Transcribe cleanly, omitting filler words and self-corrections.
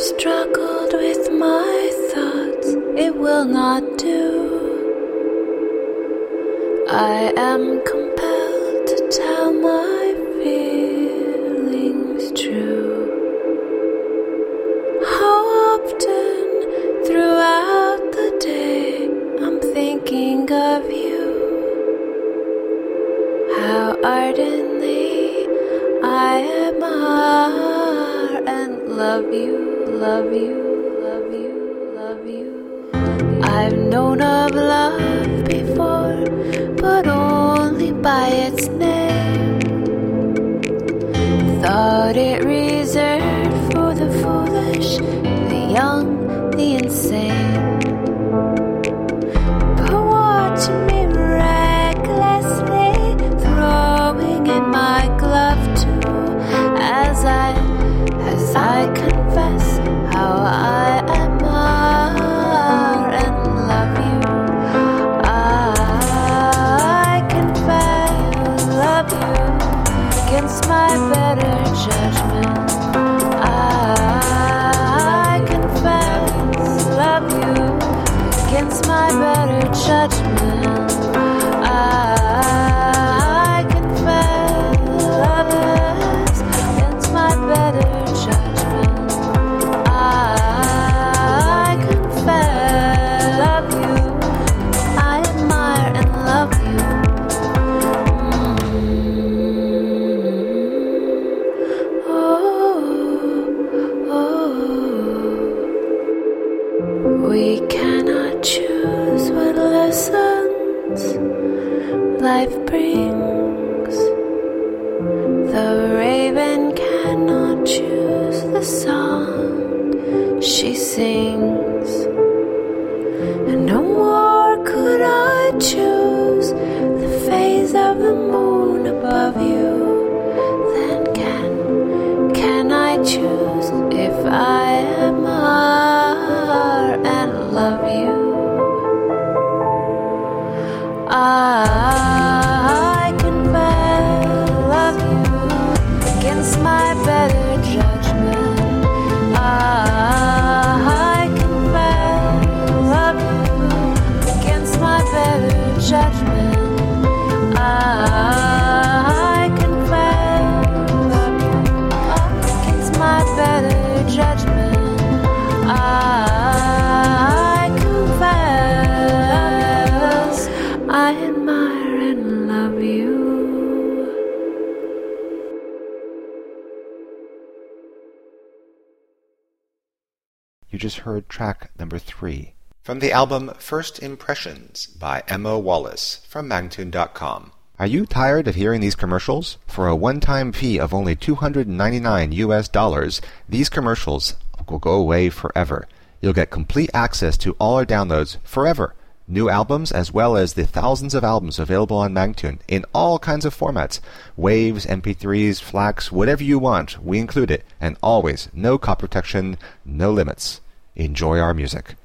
struggled with my thoughts, it will not do. I am compelled to tell my feelings true. How often throughout the day I'm thinking of you. How ardently I admire and love you, love you, love you, love you. I've known of love before, but only by its name. Thought it reserved for the foolish, the young, the insane. But watching me recklessly throwing in my glove too, as I confess how I admire and love you. I confess, love you against my better judgment. I confess, love you against my better judgment. I confess, love is against my better judgment. I confess, love you, I admire and love you. We cannot choose what lessons life brings. The raven cannot choose the song she sings. And no more could I choose the phase of the moon above you. Then can I choose if I admire and love you? I confess, love you against my better judgment. I confess, love you against my better judgment. I confess, love you against my better judgment. I confess, I admire and love you. You just heard track number 3 from the album First Impressions by Emma Wallace from Mangtune.com. Are you tired of hearing these commercials? For a one-time fee of only $299, these commercials will go away forever. You'll get complete access to all our downloads forever. New albums as well as the thousands of albums available on Mangtune in all kinds of formats. Waves, MP3s, FLACs, whatever you want, we include it. And always, no copy protection, no limits. Enjoy our music.